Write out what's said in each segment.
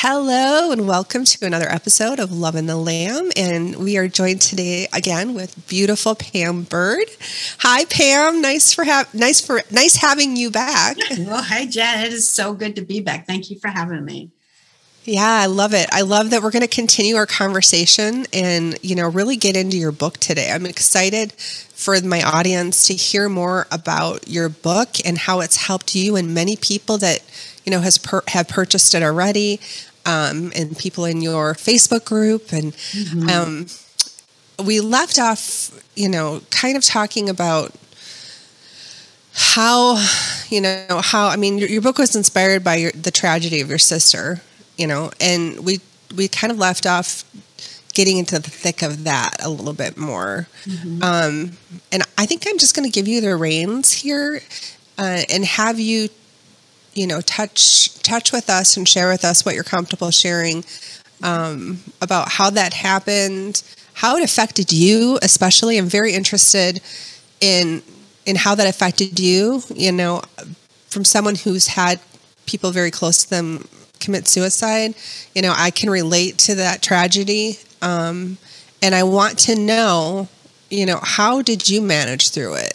Hello and welcome to another episode of Love and the Lamb. And we are joined today again with beautiful Pam Bird. Hi, Pam. Nice having you back. Well, hi, Jen. It is so good to be back. Thank you for having me. Yeah, I love it. I love that we're going to continue our conversation and, really get into your book today. I'm excited for my audience to hear more about your book and how it's helped you and many people that, have purchased it already, and people in your Facebook group. And we left off, kind of talking about how your book was inspired by the tragedy of your sister. And we kind of left off getting into the thick of that a little bit more. And I think I'm just going to give you the reins here and have you, touch with us and share with us what you're comfortable sharing about how that happened, how it affected you, especially. I'm very interested in how that affected you, from someone who's had people very close to them commit suicide. I can relate to that tragedy. And I want to know, how did you manage through it?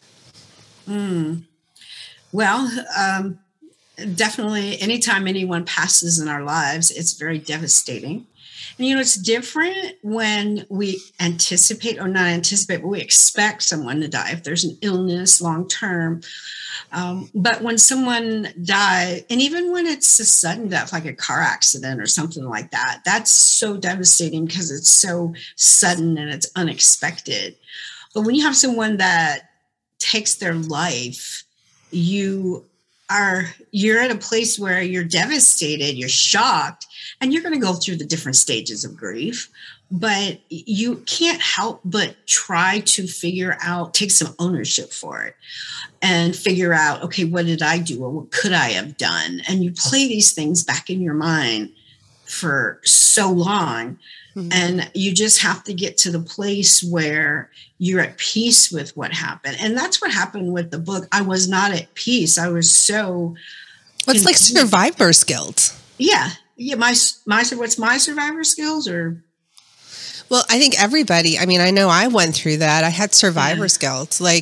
Well, definitely anytime anyone passes in our lives, it's very devastating. And, it's different when we anticipate or not anticipate, but we expect someone to die if there's an illness long term. But when someone dies, and even when it's a sudden death, like a car accident or something like that, that's so devastating because it's so sudden and it's unexpected. But when you have someone that takes their life, you're at a place where you're devastated, you're shocked, and you're going to go through the different stages of grief, but you can't help but try to take some ownership for it and figure out, okay, what did I do or what could I have done? And you play these things back in your mind for so long. And you just have to get to the place where you're at peace with what happened. And that's what happened with the book. I was not at peace. I was so... It's like survivor's guilt. Yeah. What's my survivor's skills or... Well, I think everybody, I know I went through that. I had survivor's guilt. Why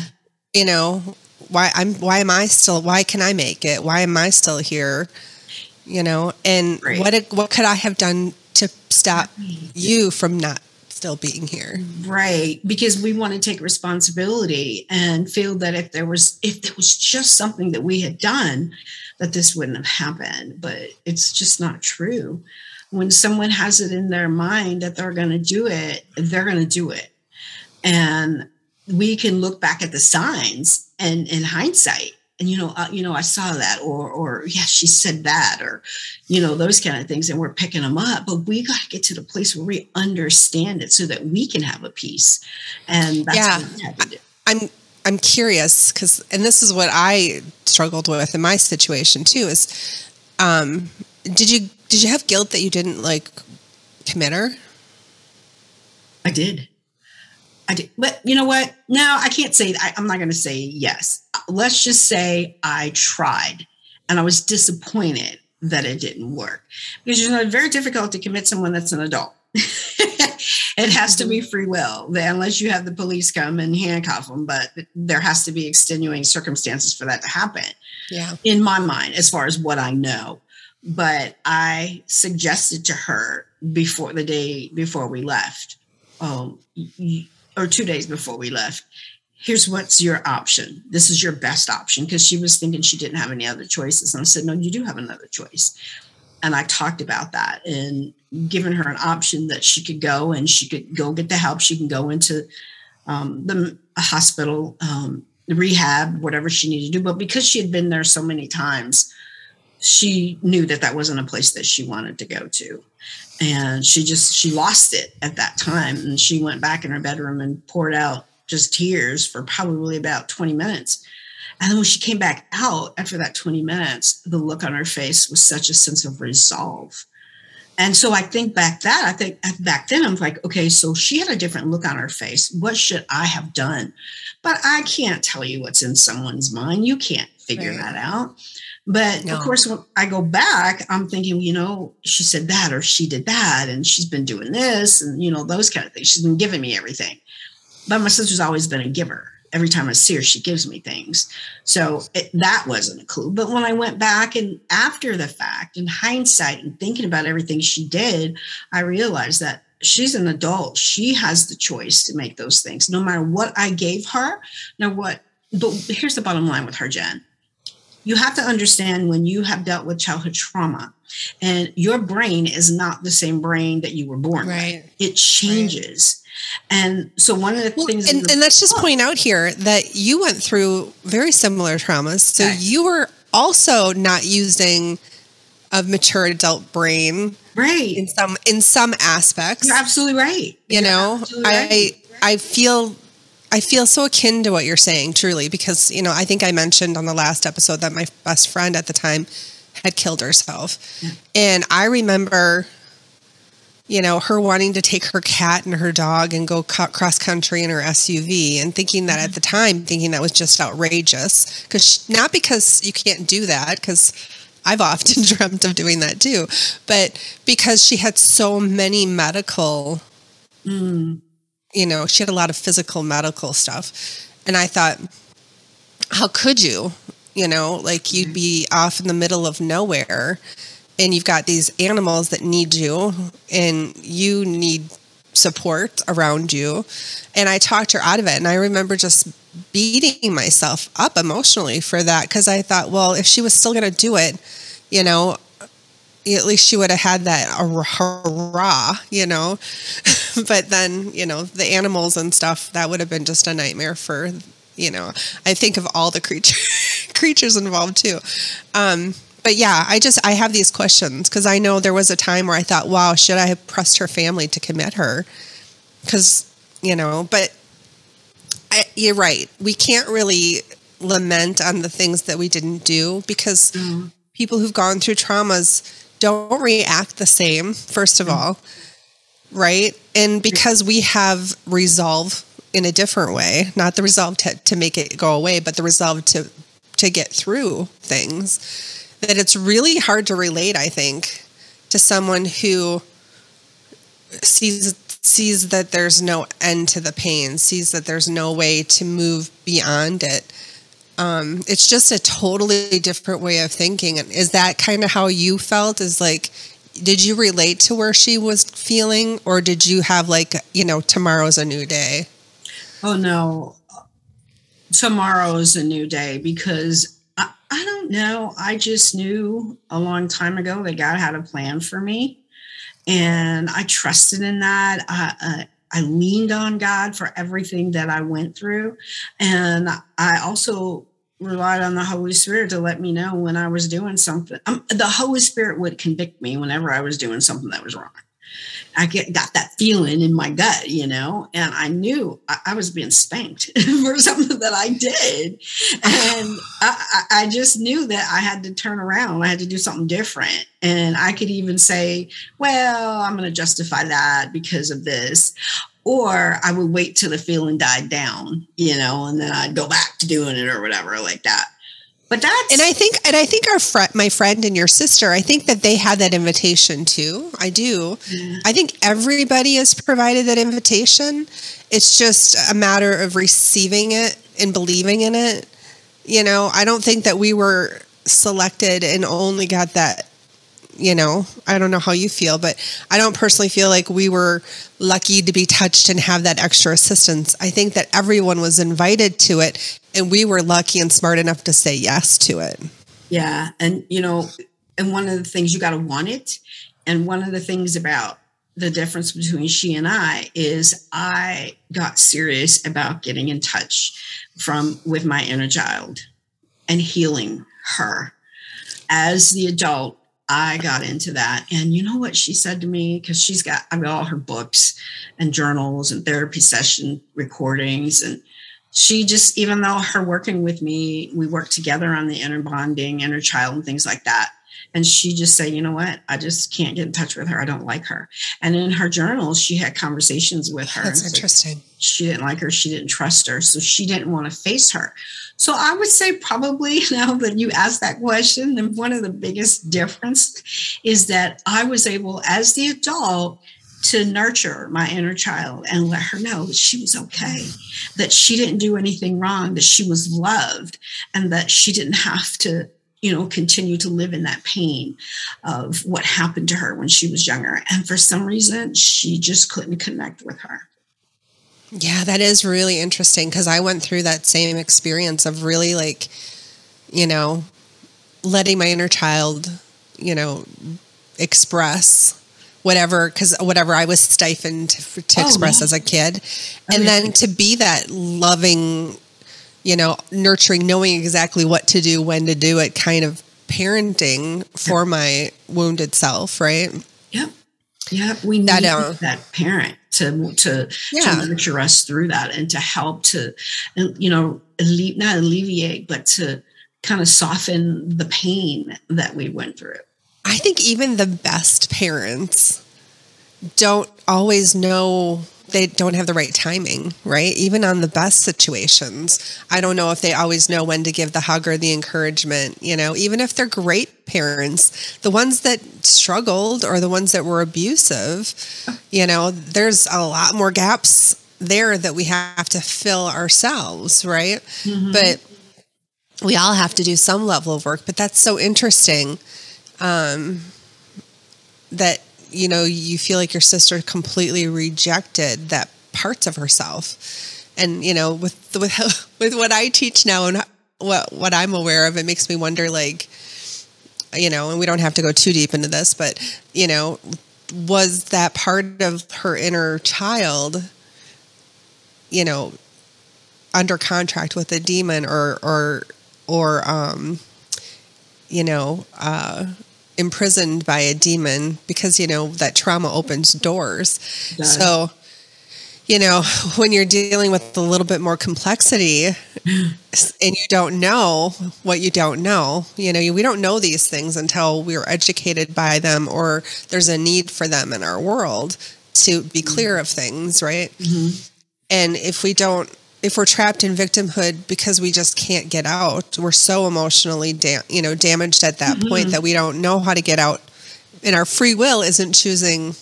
can I make it? Why am I still here? And right. What could I have done to stop you from not still being here? Right. Because we want to take responsibility and feel that if there was just something that we had done, that this wouldn't have happened. But it's just not true. When someone has it in their mind that they're going to do it, they're going to do it. And we can look back at the signs and in hindsight, and, I saw that or yeah, she said that, or, those kind of things, and we're picking them up. But we got to get to the place where we understand it so that we can have a peace. And that's what we have to do. I'm curious and this is what I struggled with in my situation too, is, did you have guilt that you didn't commit her? I did. But you know what? No, I can't say that. I'm not going to say yes. Let's just say I tried and I was disappointed that it didn't work, because it's very difficult to commit someone that's an adult. It has to be free will, unless you have the police come and handcuff them, but there has to be extenuating circumstances for that to happen. Yeah. In my mind, as far as what I know. But I suggested to her the day before we left, or 2 days before we left, here's what's your option. This is your best option, because she was thinking she didn't have any other choices. And I said, no, you do have another choice. And I talked about that and given her an option that she could go and she could go get the help. She can go into the hospital, the rehab, whatever she needed to do. But because she had been there so many times, she knew that wasn't a place that she wanted to go to. And she lost it at that time. And she went back in her bedroom and poured out just tears for probably about 20 minutes. And then when she came back out after that 20 minutes, the look on her face was such a sense of resolve. And so I think back then I'm like, okay, so she had a different look on her face. What should I have done? But I can't tell you what's in someone's mind. You can't figure Right. that out. But No. of course, when I go back, I'm thinking, she said that, or she did that, and she's been doing this, and, those kind of things. She's been giving me everything. But my sister's always been a giver. Every time I see her, she gives me things. So that wasn't a clue. But when I went back and after the fact, in hindsight, and thinking about everything she did, I realized that she's an adult. She has the choice to make those things, no matter what I gave her. But here's the bottom line with her, Jen. You have to understand, when you have dealt with childhood trauma, and your brain is not the same brain that you were born with. It changes. Right. And so one of the things... And let's just point out here that you went through very similar traumas. So you were also not using a mature adult brain. Right. In some aspects. You're absolutely right. I feel so akin to what you're saying, truly, because, I think I mentioned on the last episode that my best friend at the time had killed herself. Yeah. And I remember, her wanting to take her cat and her dog and go cross country in her SUV, and thinking that at the time, that was just outrageous. Not because you can't do that, because I've often dreamt of doing that too, but because she had so many medical... she had a lot of physical medical stuff. And I thought, how could you, you'd be off in the middle of nowhere, and you've got these animals that need you, and you need support around you. And I talked her out of it. And I remember just beating myself up emotionally for that, because I thought, well, if she was still going to do it, at least she would have had that hurrah, but then, the animals and stuff, that would have been just a nightmare for, I think of all the creatures involved too. But yeah, I have these questions, because I know there was a time where I thought, wow, should I have pressed her family to commit her? Because, but you're right. We can't really lament on the things that we didn't do, because people who've gone through traumas don't react the same, first of all, right? And because we have resolve in a different way, not the resolve to make it go away, but the resolve to get through things, that it's really hard to relate, I think, to someone who sees that there's no end to the pain, sees that there's no way to move beyond it. It's just a totally different way of thinking. And is that kind of how you felt? Did you relate to where she was feeling, or did you have tomorrow's a new day? Oh no, tomorrow's a new day, because I don't know. I just knew a long time ago that God had a plan for me, and I trusted in that. I leaned on God for everything that I went through. And I also relied on the Holy Spirit to let me know when I was doing something. The Holy Spirit would convict me whenever I was doing something that was wrong. I got that feeling in my gut, and I knew I was being spanked for something that I did. And I just knew that I had to turn around. I had to do something different. And I could even say, well, I'm going to justify that because of this. Or I would wait till the feeling died down, and then I'd go back to doing it or whatever like that. But and I think my friend and your sister, I think that they had that invitation too. I do. Yeah. I think everybody is provided that invitation. It's just a matter of receiving it and believing in it. I don't think that we were selected and only got that. I don't know how you feel, but I don't personally feel like we were lucky to be touched and have that extra assistance. I think that everyone was invited to it, and we were lucky and smart enough to say yes to it. Yeah. And, and one of the things, you got to want it. And one of the things about the difference between she and I is I got serious about getting in touch with my inner child and healing her. As the adult, I got into that. And you know what she said to me? Because I've got all her books and journals and therapy session recordings. And she just, even though her working with me, we worked together on the inner bonding, inner child and things like that. And she just said, you know what? I just can't get in touch with her. I don't like her. And in her journals, she had conversations with her. That's interesting. She didn't like her. She didn't trust her. So she didn't want to face her. So I would say probably, now that you asked that question, and one of the biggest difference is that I was able, as the adult, to nurture my inner child and let her know that she was okay, that she didn't do anything wrong, that she was loved, and that she didn't have to, continue to live in that pain of what happened to her when she was younger. And for some reason, she just couldn't connect with her. Yeah, that is really interesting, because I went through that same experience of really letting my inner child, express whatever I was stifled to express as a kid. And then to be that loving, nurturing, knowing exactly what to do, when to do it, kind of parenting for my wounded self, right? Yep. Yeah, we need that parent to nurture us through that, and to help to, not alleviate, but to kind of soften the pain that we went through. I think even the best parents don't always know, they don't have the right timing, right? Even on the best situations, I don't know if they always know when to give the hug or the encouragement, even if they're great parents, the ones that struggled or the ones that were abusive, there's a lot more gaps there that we have to fill ourselves, right? Mm-hmm. But we all have to do some level of work. But that's so interesting, that you feel like your sister completely rejected that parts of herself. And, with what I teach now and what I'm aware of, it makes me wonder, and we don't have to go too deep into this, but, was that part of her inner child, under contract with a demon or imprisoned by a demon, because that trauma opens doors. So when you're dealing with a little bit more complexity and you don't know what you don't know, we don't know these things until we're educated by them, or there's a need for them in our world to be clear of things, right? Mm-hmm. And if we're trapped in victimhood because we just can't get out, we're so emotionally damaged at that mm-hmm. point that we don't know how to get out. And our free will isn't choosing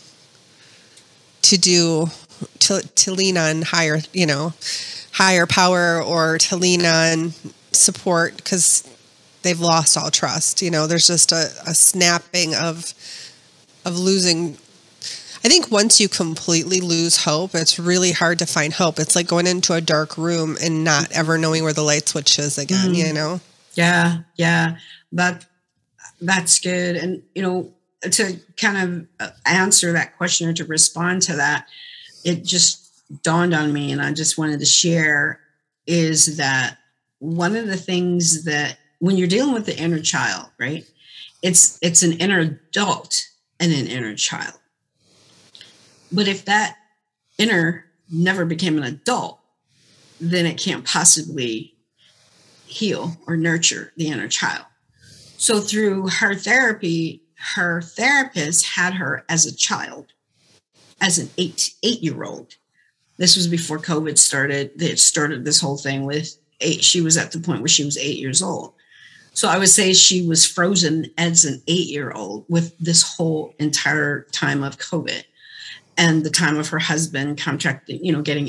to lean on higher power, or to lean on support, because they've lost all trust. There's just a snapping of losing. I think once you completely lose hope, it's really hard to find hope. It's like going into a dark room and not ever knowing where the light switch is again, Yeah. That's good. And, to kind of answer that question, or to respond to that, it just dawned on me, and I just wanted to share, is that one of the things that when you're dealing with the inner child, right, it's an inner adult and an inner child. But if that inner never became an adult, then it can't possibly heal or nurture the inner child. So through her therapy, her therapist had her as a child, as an eight-year-old. This was before COVID started. They started this whole thing with 8. She was at the point where she was 8 years old. So I would say she was frozen as an 8-year-old with this whole entire time of COVID. And the time of her husband contracting, getting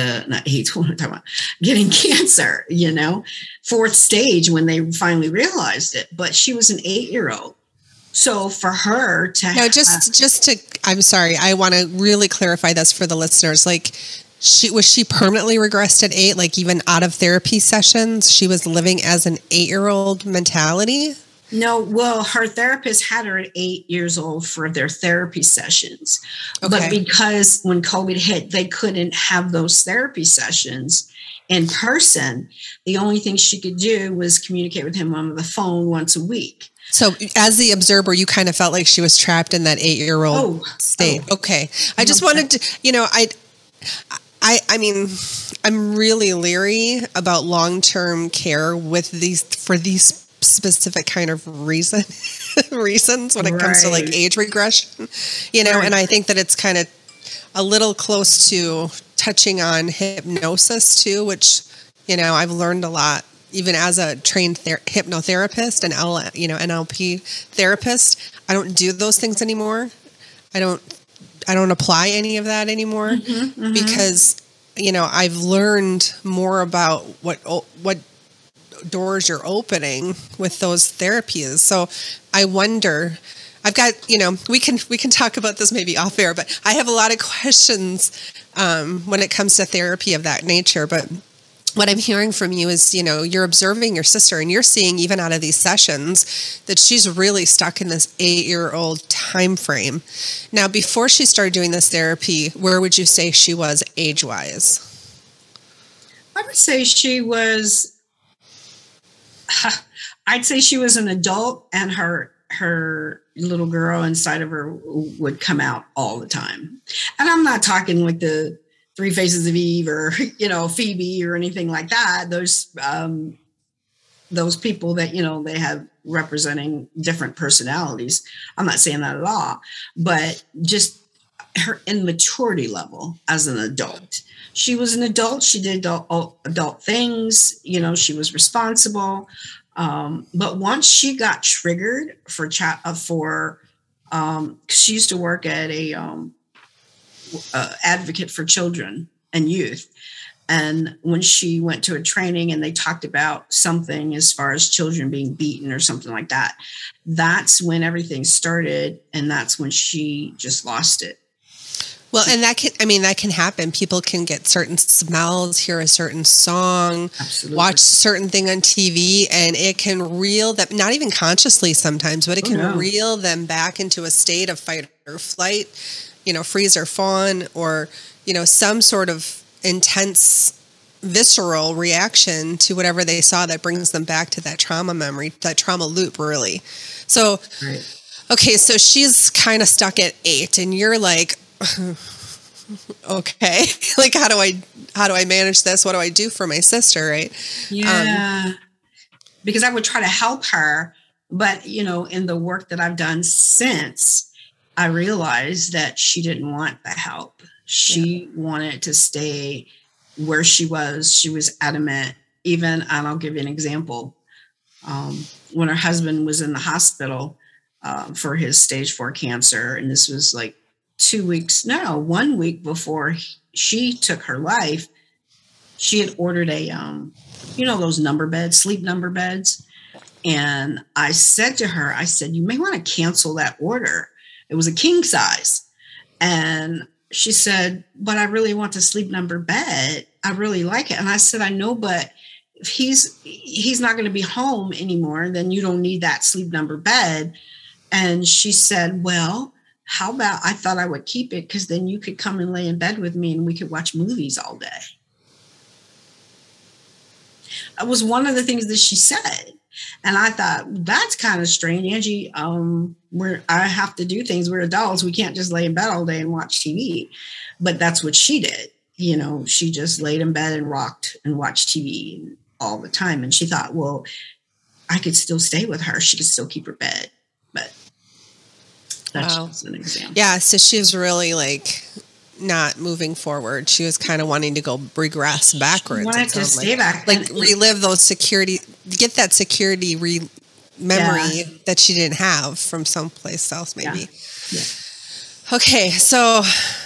getting cancer, 4th stage when they finally realized it. But she was an 8-year-old. So for her to I'm sorry, I want to really clarify this for the listeners. Was she permanently regressed at 8? Like, even out of therapy sessions, she was living as an 8-year-old mentality? No, well, her therapist had her at 8 years old for their therapy sessions. Okay. But because when COVID hit, they couldn't have those therapy sessions in person. The only thing she could do was communicate with him on the phone once a week. So as the observer, you kind of felt like she was trapped in that 8-year-old state. Okay. I just wanted to, I mean, I'm really leery about long-term care for these specific kind of reasons when it comes to like Right. age regression, you know, Right. and I think that it's kind of a little close to touching on hypnosis too, which, you know, I've learned a lot even as a trained hypnotherapist and NLP therapist. I don't do those things anymore. I don't apply any of that anymore because, you know, I've learned more about what doors you're opening with those therapies. So I wonder, I've got, you know, we can talk about this maybe off air, but I have a lot of questions when it comes to therapy of that nature. But what I'm hearing from you is, you know, you're observing your sister and you're seeing even out of these sessions that she's really stuck in this 8-year-old time frame. Now, before she started doing this therapy, where would you say she was age-wise? I would say she was, I'd say she was an adult, and her little girl inside of her would come out all the time. And I'm not talking like the Three Faces of Eve or, you know, Phoebe or anything like that. Those people that, you know, they have representing different personalities. I'm not saying that at all, but just her immaturity level as an adult. She was an adult. She did adult things. You know, she was responsible. But once she got triggered she used to work at a advocate for children and youth. And when she went to a training and they talked about something as far as children being beaten or something like that, that's when everything started. And that's when she just lost it. Well, and that can happen. People can get certain smells, hear a certain song, Absolutely. watch certain thing on TV, and it can reel them, not even consciously sometimes, but it can reel them back into a state of fight or flight, you know, freeze or fawn, or, you know, some sort of intense visceral reaction to whatever they saw that brings them back to that trauma memory, that trauma loop, really. So, okay, so she's kind of stuck at 8 and you're like, okay, like, how do I manage this? What do I do for my sister? Right. Yeah. Because I would try to help her, but, you know, in the work that I've done since, I realized that she didn't want the help. She wanted to stay where she was. She was adamant. Even, and I'll give you an example. When her husband was in the hospital for his stage 4 cancer, and this was like 1 week before she took her life, she had ordered a, you know, those number beds, sleep number beds. And I said to her, I said, you may want to cancel that order. It was a king size. And she said, but I really want the sleep number bed. I really like it. And I said, I know, but if he's not going to be home anymore, then you don't need that sleep number bed. And she said, well, how about I thought I would keep it because then you could come and lay in bed with me and we could watch movies all day. That was one of the things that she said. And I thought, that's kind of strange, Angie. I have to do things. We're adults. We can't just lay in bed all day and watch TV. But that's what she did. You know, she just laid in bed and rocked and watched TV all the time. And she thought, well, I could still stay with her. She could still keep her bed. But that's just an example. Yeah. So she was really like not moving forward. She was kind of wanting to go regress backwards. She wanted to stay back. Like relive those security, get that security memory that she didn't have from someplace else, maybe. Yeah. Okay. So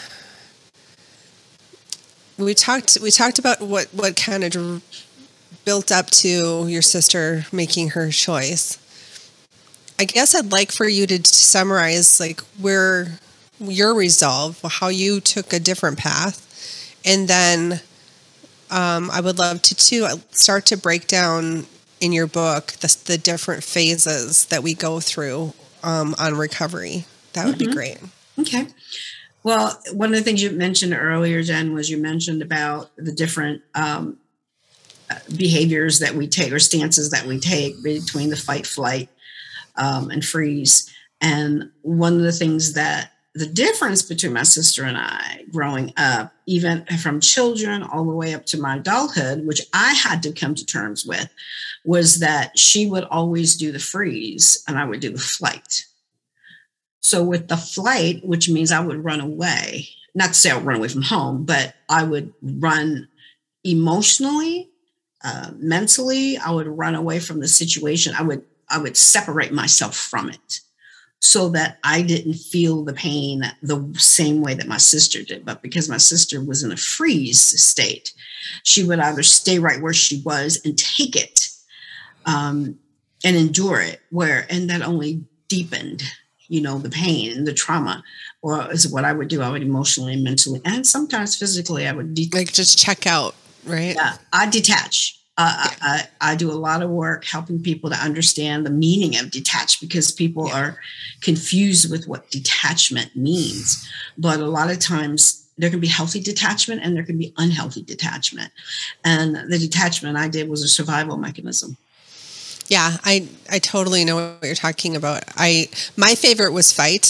we talked about what kind of built up to your sister making her choice. I guess I'd like for you to summarize like where your resolve, how you took a different path, and then I would love to start to break down in your book the different phases that we go through on recovery. That would be great. Okay. Well, one of the things you mentioned earlier, Jen, was you mentioned about the different behaviors that we take or stances that we take between the fight, flight, and freeze. And one of the things that the difference between my sister and I growing up, even from children all the way up to my adulthood, which I had to come to terms with, was that she would always do the freeze and I would do the flight. So with the flight, which means I would run away, not to say I would run away from home, but I would run emotionally, mentally. I would run away from the situation. I would separate myself from it so that I didn't feel the pain the same way that my sister did. But because my sister was in a freeze state, she would either stay right where she was and take it and endure it, and that only deepened, the pain and the trauma. Or is what I would do. I would emotionally, mentally, and sometimes physically, I would just check out, right? Yeah, I detach. I do a lot of work helping people to understand the meaning of detach, because people are confused with what detachment means. But a lot of times there can be healthy detachment and there can be unhealthy detachment. And the detachment I did was a survival mechanism. Yeah, I totally know what you're talking about. My favorite was fight.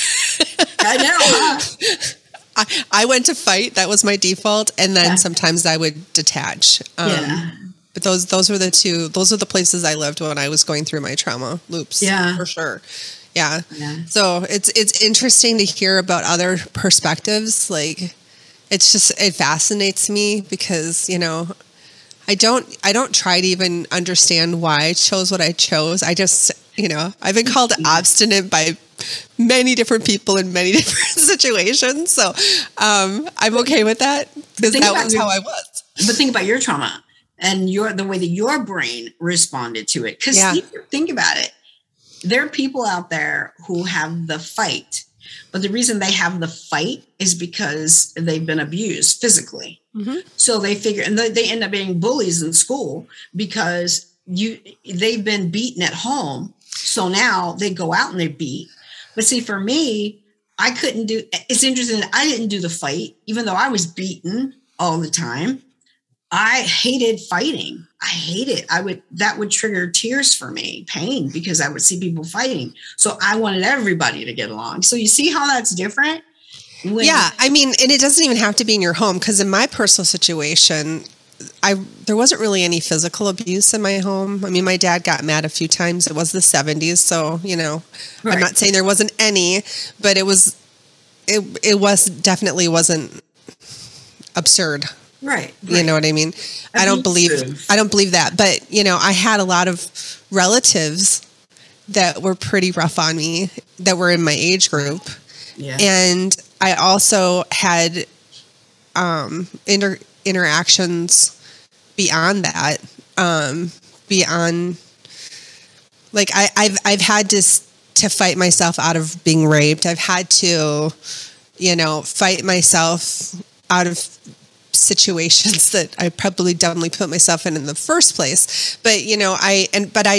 I know. I went to fight. That was my default. And then sometimes I would detach. But those were the places I lived when I was going through my trauma loops. Yeah. For sure. Yeah. So it's interesting to hear about other perspectives. Like, it fascinates me because, I don't try to even understand why I chose what I chose. I just, I've been called obstinate by many different people in many different situations. So I'm okay with that, because that was how I was. But think about your trauma and the way that your brain responded to it. Because think about it. There are people out there who have the fight, but the reason they have the fight is because they've been abused physically. Mm-hmm. So they figure, and they end up being bullies in school because they've been beaten at home. So now they go out and they beat. But see, for me, it's interesting. I didn't do the fight, even though I was beaten all the time. I hated fighting. I hate it. That would trigger tears for me, pain, because I would see people fighting. So I wanted everybody to get along. So you see how that's different? I mean, and it doesn't even have to be in your home, because in my personal situation, there wasn't really any physical abuse in my home. I mean, my dad got mad a few times. It was the 70s, so right. I'm not saying there wasn't any, but it definitely wasn't absurd. Right. You know what I mean? I don't believe that, but I had a lot of relatives that were pretty rough on me that were in my age group. Yeah. And I also had interactions beyond that. Beyond, like, I've had to fight myself out of being raped. I've had to, fight myself out of situations that I probably dumbly put myself in the first place. But I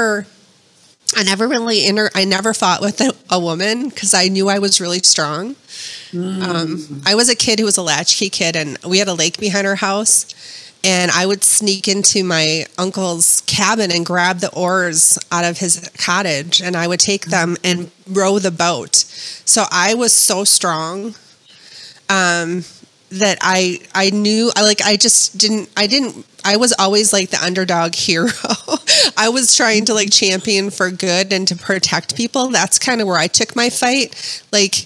never fought with a woman, because I knew I was really strong. I was a kid who was a latchkey kid, and we had a lake behind our house, and I would sneak into my uncle's cabin and grab the oars out of his cottage, and I would take them and row the boat. So I was so strong that I knew, I was always like the underdog hero. I was trying to champion for good and to protect people. That's kind of where I took my fight.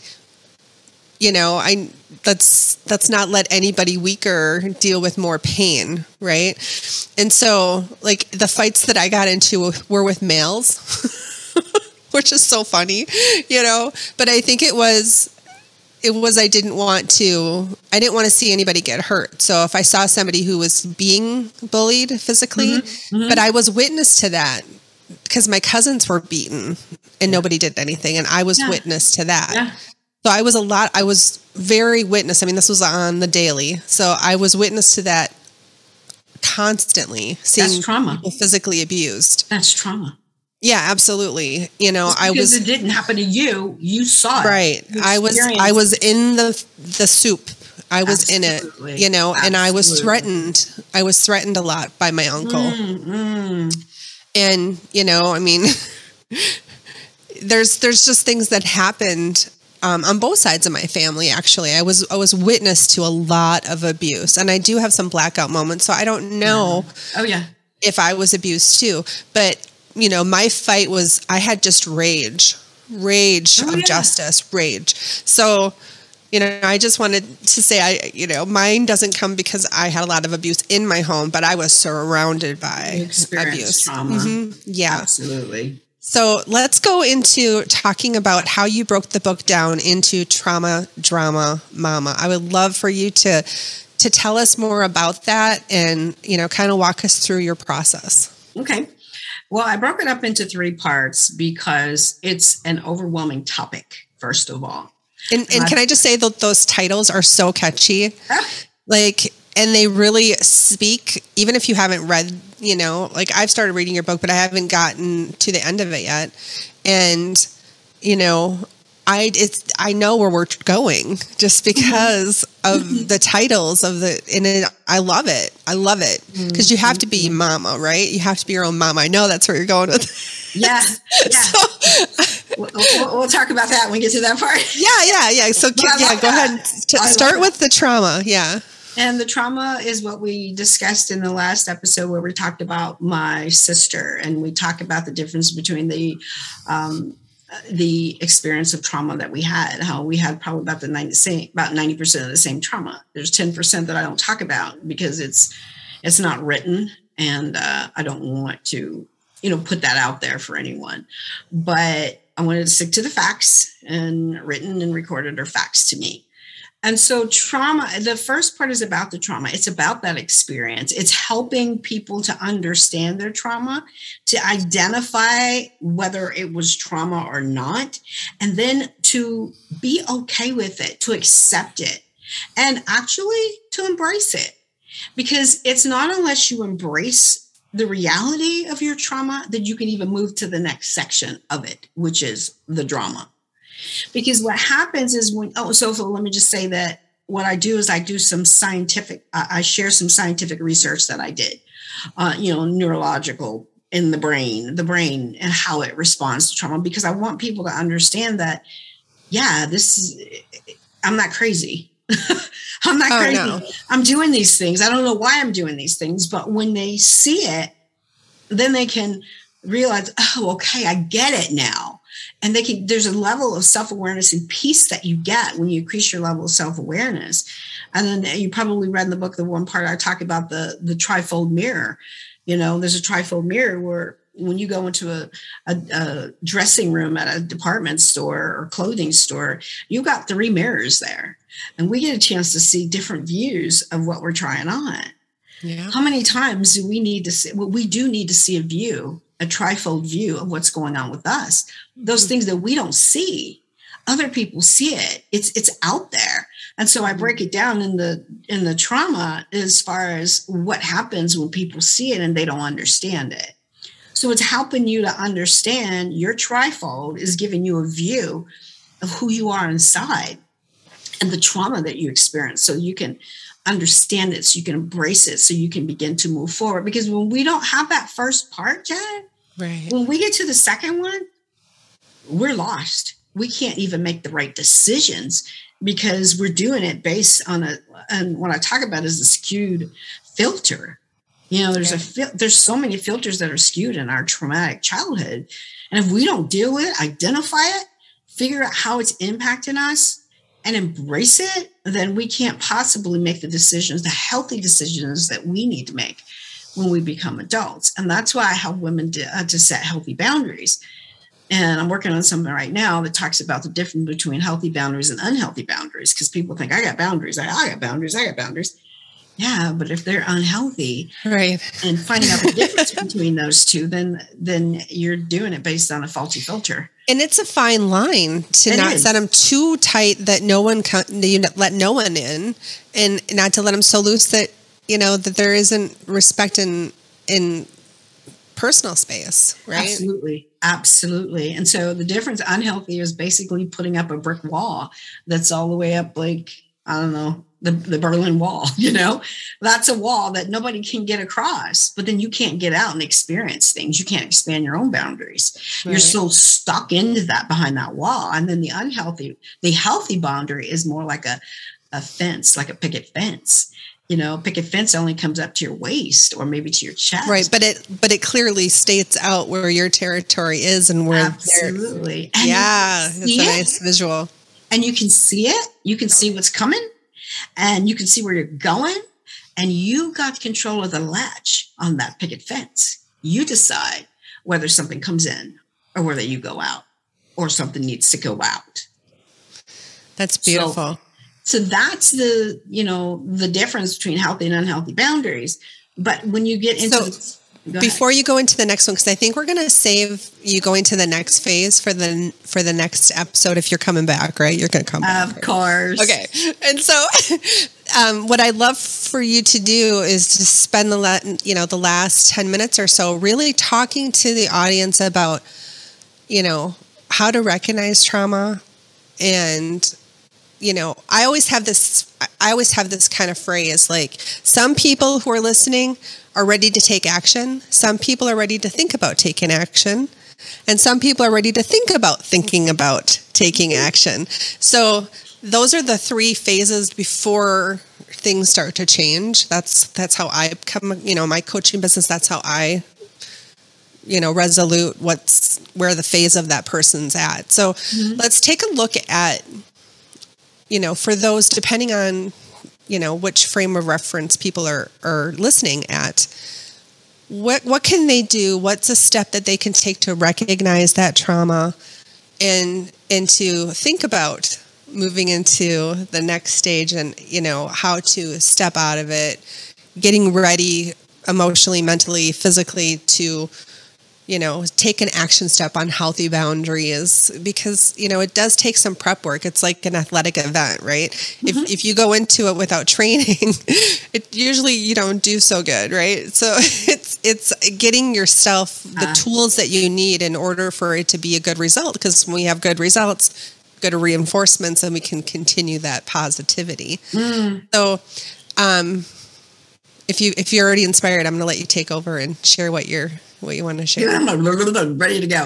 Let's not let anybody weaker deal with more pain, right? And so, the fights that I got into were with males, which is so funny, But I think it was I didn't want to see anybody get hurt. So if I saw somebody who was being bullied physically, but I was witness to that, because my cousins were beaten and nobody did anything, and I was witness to that. Yeah. So I was very witness. I mean, this was on the daily. So I was witness to that constantly, seeing people physically abused. That's trauma. Yeah, absolutely. Because it didn't happen to you. You saw it. Right. I was in the soup. I was in it, and I was threatened. I was threatened a lot by my uncle. And, I mean, there's just things that happened on both sides of my family. Actually, I was witness to a lot of abuse, and I do have some blackout moments. So I don't know. Oh yeah. If I was abused too, but my fight was I had just rage of justice, rage. So. I just wanted to say mine doesn't come because I had a lot of abuse in my home, but I was surrounded by abuse. Trauma. Mm-hmm. Yeah. Absolutely. So let's go into talking about how you broke the book down into Trauma, Drama, Mama. I would love for you to tell us more about that and, kind of walk us through your process. Okay. Well, I broke it up into 3 parts because it's an overwhelming topic, first of all. And can I just say that those titles are so catchy, and they really speak, even if you haven't read, I've started reading your book, but I haven't gotten to the end of it yet. And, I know where we're going just because of the titles I love it. I love it because you have to be mama, right? You have to be your own mama. I know that's where you're going with it. Yeah. We'll talk about that when we get to that part. Yeah. So go ahead. Start with the trauma. Yeah. And the trauma is what we discussed in the last episode where we talked about my sister, and we talk about the difference between the experience of trauma that we had, how we had probably about 90% of the same trauma. There's 10% that I don't talk about because it's not written, and I don't want to, put that out there for anyone. But I wanted to stick to the facts, and written and recorded are facts to me. And so trauma, the first part is about the trauma. It's about that experience. It's helping people to understand their trauma, to identify whether it was trauma or not, and then to be okay with it, to accept it, and actually to embrace it. Because it's not unless you embrace the reality of your trauma that you can even move to the next section of it, which is the drama. Because what happens is so let me just say that what I do is I do some I share some scientific research that I did, neurological in the brain and how it responds to trauma, because I want people to understand that, I'm not crazy. I'm not crazy. No. I'm doing these things. I don't know why I'm doing these things, but when they see it, then they can realize, oh, okay, I get it now. And there's a level of self-awareness and peace that you get when you increase your level of self-awareness. And then you probably read in the book, the one part I talk about the trifold mirror. There's a trifold mirror where when you go into a dressing room at a department store or clothing store, you've got 3 mirrors there. And we get a chance to see different views of what we're trying on. Yeah. How many times do we need to see? Well, we do need to see a trifold view of what's going on with us. Those things that we don't see, other people see it. It's out there. And so I break it down in the trauma as far as what happens when people see it and they don't understand it. So it's helping you to understand your trifold is giving you a view of who you are inside and the trauma that you experience, so you can understand it, so you can embrace it, so you can begin to move forward. Because when we don't have that first part, Jen, right, when we get to the second one, we're lost. We can't even make the right decisions because we're doing it based on and what I talk about is a skewed filter. There's so many filters that are skewed in our traumatic childhood. And if we don't deal with it, identify it, figure out how it's impacting us, and embrace it, then we can't possibly make the healthy decisions that we need to make when we become adults. And that's why I help women to set healthy boundaries. And I'm working on something right now that talks about the difference between healthy boundaries and unhealthy boundaries, because people think I got boundaries. I got boundaries. Yeah, but if they're unhealthy, right, and finding out the difference between those two, then you're doing it based on a faulty filter. And it's a fine line to not set them too tight that you let no one in, and not to let them so loose that that there isn't respect in personal space, right? Absolutely. And so the difference, unhealthy, is basically putting up a brick wall that's all the way up, like, I don't know, the Berlin Wall, you know, that's a wall that nobody can get across, but then you can't get out and experience things. You can't expand your own boundaries. Right. You're so stuck into that behind that wall. And then the healthy boundary is more like a fence, like a picket fence. You know, picket fence only comes up to your waist or maybe to your chest. Right. But it clearly states out where your territory is and where. Absolutely. Yeah. It's a nice visual. And you can see it. You can see what's coming and you can see where you're going. And you got control of the latch on that picket fence. You decide whether something comes in or whether you go out or something needs to go out. That's beautiful. So that's the difference between healthy and unhealthy boundaries. But when you get into before you go into the next one, because I think we're going to save you going to the next phase for the next episode. If you're coming back, right? You're going to come back. Of course. Okay. And so what I'd love for you to do is to spend the last 10 minutes or so really talking to the audience about, how to recognize trauma. And I always have this kind of phrase, like some people who are listening are ready to take action. Some people are ready to think about taking action. And some people are ready to think about thinking about taking action. So those are the 3 phases before things start to change. That's how I come, my coaching business, that's how I, resolute where the phase of that person's at. So let's take a look at, for those, depending on, which frame of reference people are listening at, what can they do? What's a step that they can take to recognize that trauma and to think about moving into the next stage and, how to step out of it, getting ready emotionally, mentally, physically to, take an action step on healthy boundaries, because, it does take some prep work. It's like an athletic event, right? Mm-hmm. If you go into it without training, usually you don't do so good, right? So it's getting yourself the tools that you need in order for it to be a good result, because when we have good results, good reinforcements, and we can continue that positivity. So, if you're already inspired, I'm going to let you take over and share what you want to share. I'm ready to go.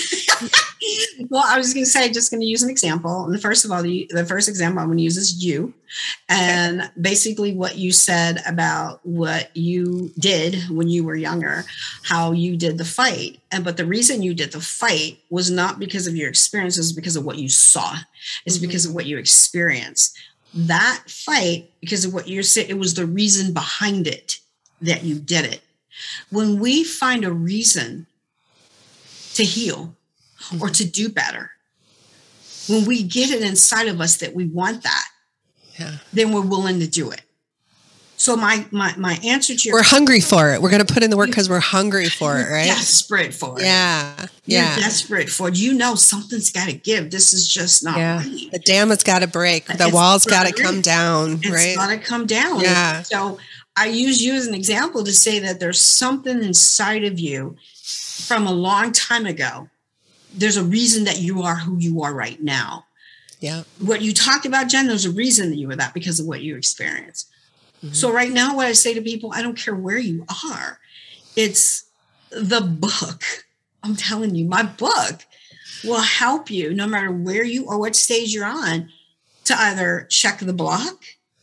Well, I was going to use an example. And first of all, the first example I'm going to use is you. And basically what you said about what you did when you were younger, how you did the fight. But the reason you did the fight was not because of your experiences, because of what you saw. It's because of what you experienced. That fight, because of what you said, it was the reason behind it that you did it. When we find a reason to heal or to do better, when we get it inside of us that we want that, then we're willing to do it. So my answer to your question, hungry for it. We're going to put in the work because we're hungry for it, right? Desperate for it. Yeah. You're desperate for it. Something's got to give. This is just not right. The dam has got to break. The wall's got to come down, right? It's got to come down. Yeah. So I use you as an example to say that there's something inside of you from a long time ago. There's a reason that you are who you are right now. Yeah. What you talked about, Jen, there's a reason that you were that because of what you experienced. So right now, what I say to people, I don't care where you are. It's the book. I'm telling you, my book will help you no matter where you or what stage you're on to either check the block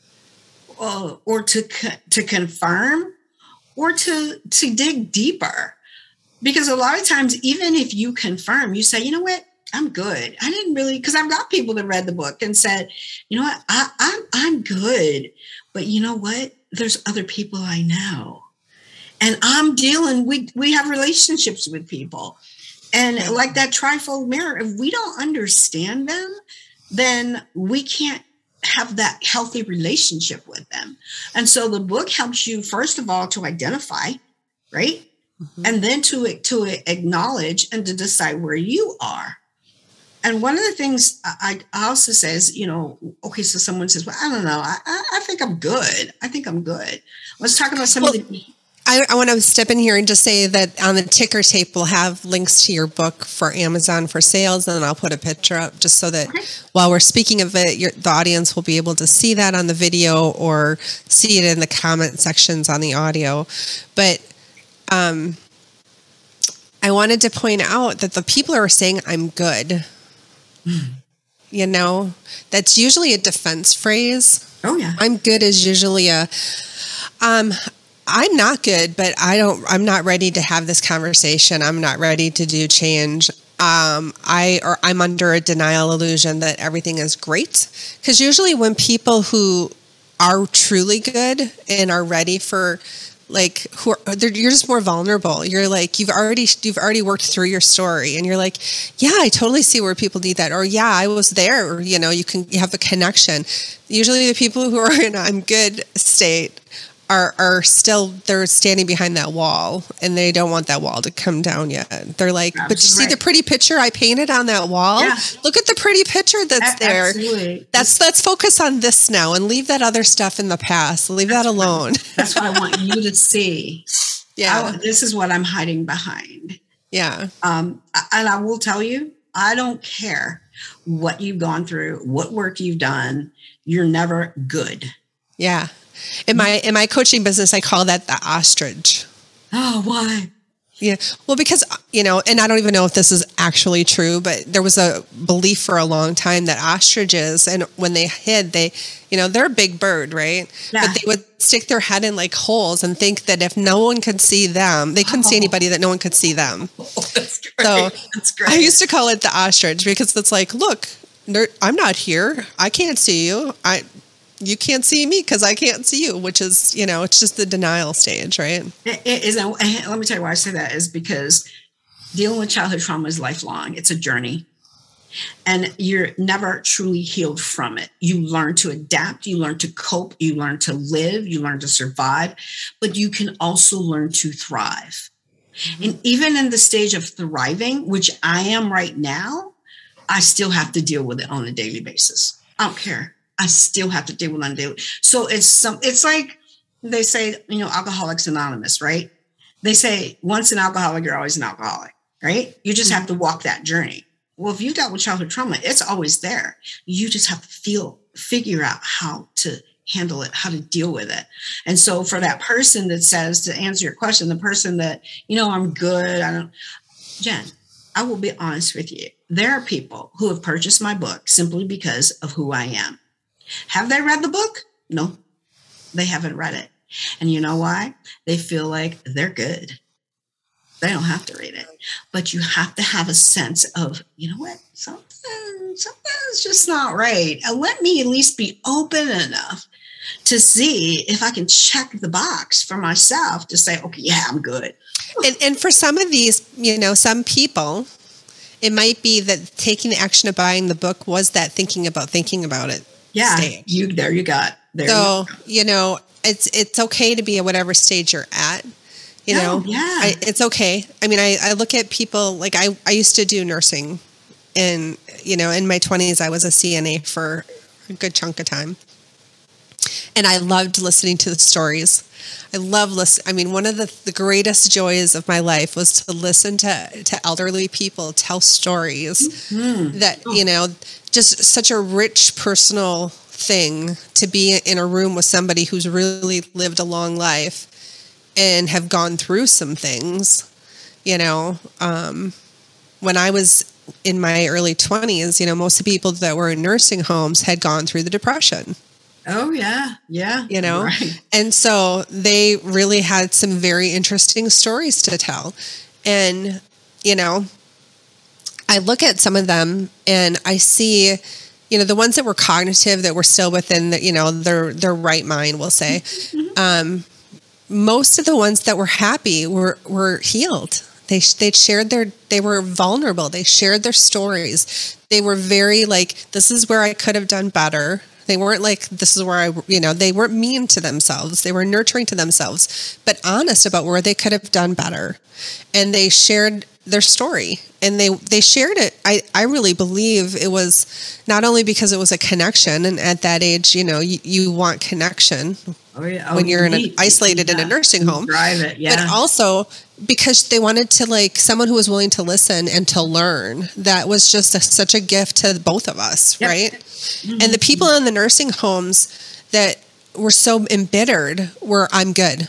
or to confirm or to dig deeper. Because a lot of times, even if you confirm, you say, you know what? I'm good. I didn't really, because I've got people that read the book and said, you know what? I'm good. But you know what? There's other people I know. And I'm dealing, we have relationships with people. And like that trifold mirror, if we don't understand them, then we can't have that healthy relationship with them. And so the book helps you, first of all, to identify, right? And then to acknowledge and to decide where you are. And one of the things I also say is, okay, so someone says, well, I don't know. I think I'm good. I think I'm good. Let's talk about some of the... I want to step in here and just say that on the ticker tape, we'll have links to your book for Amazon for sales, and then I'll put a picture up just so that while we're speaking of it, the audience will be able to see that on the video or see it in the comment sections on the audio. But I wanted to point out that the people who are saying I'm good, you know, that's usually a defense phrase. Oh yeah. I'm good is usually a, I'm not good, but I'm not ready to have this conversation. I'm not ready to do change. I'm under a denial illusion that everything is great. Because usually when people who are truly good and are ready for, like, you're just more vulnerable. You're like, you've already worked through your story, and you're like, yeah, I totally see where people need that, or yeah, I was there, or, you know, you have a connection. Usually the people who are in I'm good state are still, they're standing behind that wall, and they don't want that wall to come down yet. They're like, but you see the pretty picture I painted on that wall? Yeah. Look at the pretty picture that's there. Absolutely. Let's focus on this now and leave that other stuff in the past. Leave that alone. That's what I want you to see. Yeah. This is what I'm hiding behind. Yeah. And I will tell you, I don't care what you've gone through, what work you've done. You're never good. Yeah. In my coaching business, I call that the ostrich. Oh, why? Yeah. Well, because, you know, and I don't even know if this is actually true, but there was a belief for a long time that ostriches, and when they hid, they're a big bird, right? Yeah. But they would stick their head in like holes and think that if no one could see them, they couldn't see anybody, that no one could see them. Oh, that's great. So that's great. I used to call it the ostrich because it's like, look, I'm not here. I can't see you. You can't see me because I can't see you, which is, you know, it's just the denial stage, right? It is. Let me tell you why I say that is because dealing with childhood trauma is lifelong. It's a journey, and you're never truly healed from it. You learn to adapt, you learn to cope, you learn to live, you learn to survive, but you can also learn to thrive. Mm-hmm. And even in the stage of thriving, which I am right now, I still have to deal with it on a daily basis. I don't care. I still have to deal with it on a daily. So it's like they say, you know, Alcoholics Anonymous, right? They say once an alcoholic, you're always an alcoholic, right? You just have to walk that journey. Well, if you dealt with childhood trauma, it's always there. You just have to figure out how to handle it, how to deal with it. And so for that person that says, to answer your question, the person that, you know, I'm good. Jen, I will be honest with you. There are people who have purchased my book simply because of who I am. Have they read the book? No, they haven't read it. And you know why? They feel like they're good. They don't have to read it. But you have to have a sense of, you know what? Something's just not right. And let me at least be open enough to see if I can check the box for myself to say, okay, yeah, I'm good. And for some of these, you know, some people, it might be that taking the action of buying the book was that thinking about it. Yeah, stage. You got. You know, it's okay to be at whatever stage you're at. You know, it's okay. I mean, I look at people like I used to do nursing, and you know, in my 20s, I was a CNA for a good chunk of time, and I loved listening to the stories. I love listening. I mean, one of the greatest joys of my life was to listen to elderly people tell stories that, you know, just such a rich personal thing to be in a room with somebody who's really lived a long life and have gone through some things, you know. When I was in my early 20s, you know, most of the people that were in nursing homes had gone through the Depression. Oh, yeah. Yeah. You know, right. And so they really had some very interesting stories to tell. And, you know, I look at some of them and I see, you know, the ones that were cognitive, that were still within the, you know, their right mind, we'll say. Mm-hmm. Most of the ones that were happy were healed. They were vulnerable. They shared their stories. They were very like, this is where I could have done better. They weren't like, this is where they weren't mean to themselves. They were nurturing to themselves, but honest about where they could have done better. And they shared their story, and they shared it. I really believe it was not only because it was a connection, and at that age, you want connection when you're isolated in a nursing home, but also because they wanted to, like, someone who was willing to listen and to learn. That was just such a gift to both of us, right? Mm-hmm. And the people in the nursing homes that were so embittered were, I'm good.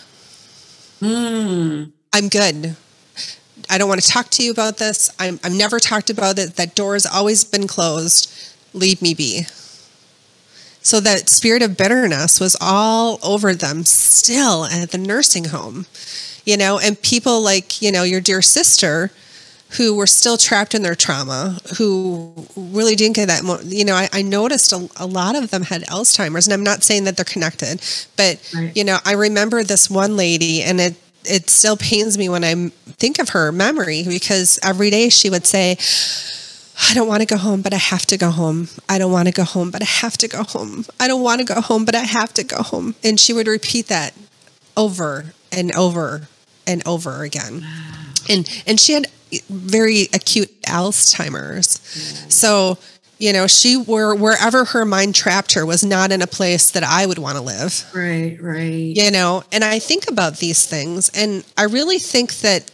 I'm good. I don't want to talk to you about this. I've never talked about it. That door has always been closed. Leave me be. So that spirit of bitterness was all over them still at the nursing home, and people like, your dear sister, who were still trapped in their trauma, who really didn't get that. I noticed a lot of them had Alzheimer's, and I'm not saying that they're connected, but, right. I remember this one lady, and it still pains me when I think of her memory, because every day she would say, I don't want to go home, but I have to go home. I don't want to go home, but I have to go home. I don't want to go home, but I have to go home. And she would repeat that over and over and over again. And she had very acute Alzheimer's. Yeah. So, wherever her mind trapped her was not in a place that I would want to live. Right. And I think about these things, and I really think that,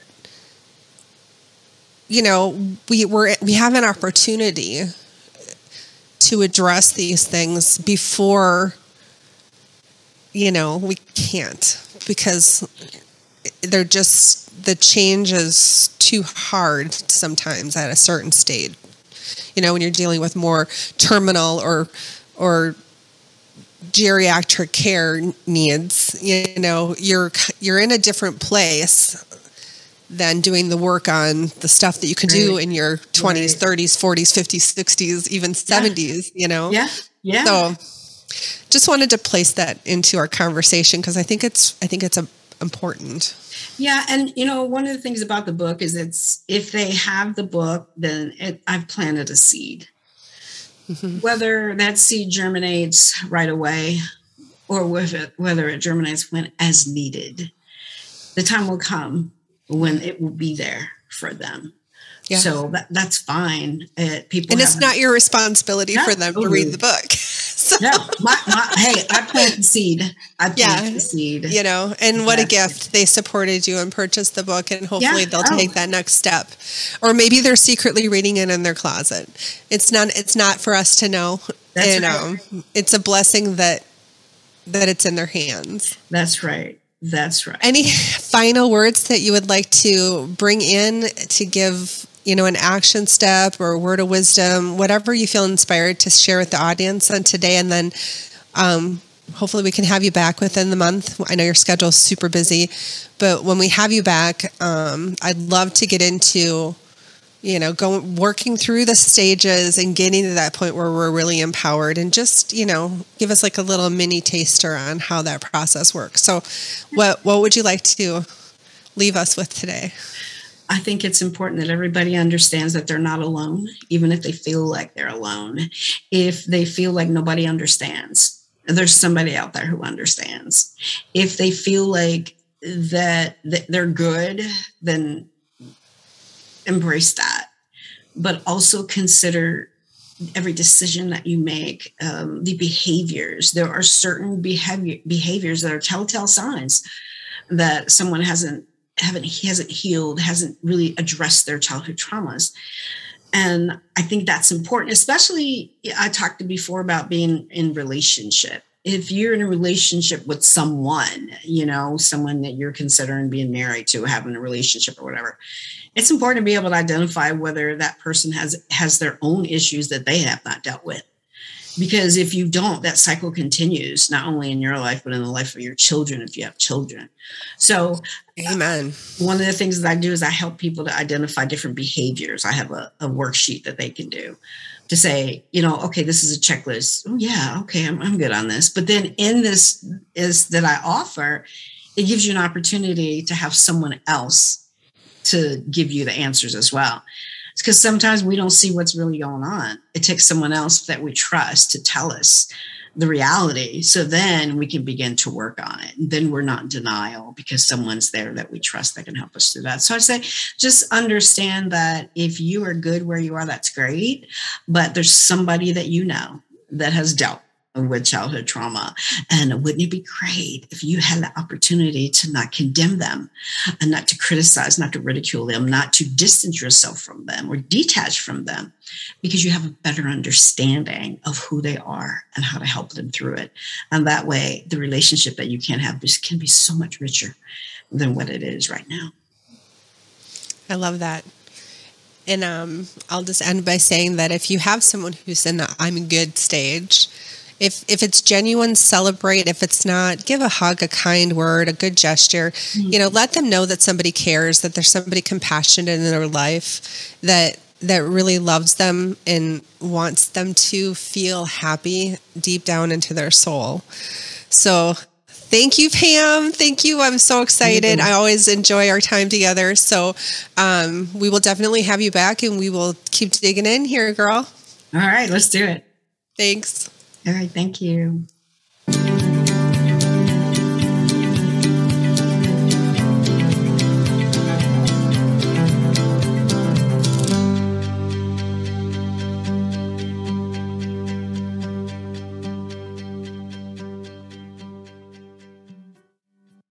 we have an opportunity to address these things before, we can't, because they're just, the change is too hard sometimes at a certain stage. When you're dealing with more terminal or geriatric care needs, you're in a different place than doing the work on the stuff that you can do in your 20s, 30s, 40s, 50s, 60s, even 70s, Yeah. So just wanted to place that into our conversation, because I think it's important. Yeah. And, one of the things about the book is if they have the book, then I've planted a seed. Mm-hmm. Whether that seed germinates right away or whether it germinates when as needed, the time will come when it will be there for them. Yeah. So that's fine. People, and it's not your responsibility for them to read the book. So. No, hey, I planted the seed. The seed. And what a gift. They supported you and purchased the book, and hopefully they'll take that next step. Or maybe they're secretly reading it in their closet. It's not for us to know. That's right. It's a blessing that it's in their hands. That's right. Any final words that you would like to bring in to give, an action step or a word of wisdom, whatever you feel inspired to share with the audience on today? And then hopefully we can have you back within the month. I know your schedule is super busy, but when we have you back, I'd love to get into, working through the stages and getting to that point where we're really empowered, and just, give us like a little mini taster on how that process works. So what would you like to leave us with today? I think it's important that everybody understands that they're not alone, even if they feel like they're alone. If they feel like nobody understands, there's somebody out there who understands. If they feel like that they're good, then embrace that. But also consider every decision that you make, the behaviors. There are certain behaviors that are telltale signs that someone hasn't healed, hasn't really addressed their childhood traumas. And I think that's important, especially I talked before about being in relationship. If you're in a relationship with someone, someone that you're considering being married to, having a relationship or whatever, it's important to be able to identify whether that person has their own issues that they have not dealt with. Because if you don't, that cycle continues, not only in your life, but in the life of your children, if you have children. So, amen. One of the things that I do is I help people to identify different behaviors. I have a worksheet that they can do to say, okay, this is a checklist. Oh, yeah, okay, I'm good on this. But then in this is that I offer, it gives you an opportunity to have someone else to give you the answers as well. Because sometimes we don't see what's really going on. It takes someone else that we trust to tell us the reality. So then we can begin to work on it. And then we're not in denial because someone's there that we trust that can help us through that. So I say, just understand that if you are good where you are, that's great. But there's somebody that you know that has dealt with childhood trauma. And wouldn't it be great if you had the opportunity to not condemn them and not to criticize, not to ridicule them, not to distance yourself from them or detach from them, because you have a better understanding of who they are and how to help them through it. And that way, the relationship that you can have just can be so much richer than what it is right now. I love that. And I'll just end by saying that if you have someone who's in the I'm good stage, if it's genuine, celebrate. If it's not, give a hug, a kind word, a good gesture. Let them know that somebody cares, that there's somebody compassionate in their life that really loves them and wants them to feel happy deep down into their soul. So thank you, Pam. Thank you. I'm so excited. I always enjoy our time together. So we will definitely have you back, and we will keep digging in here, girl. All right, let's do it. Thanks. All right, thank you.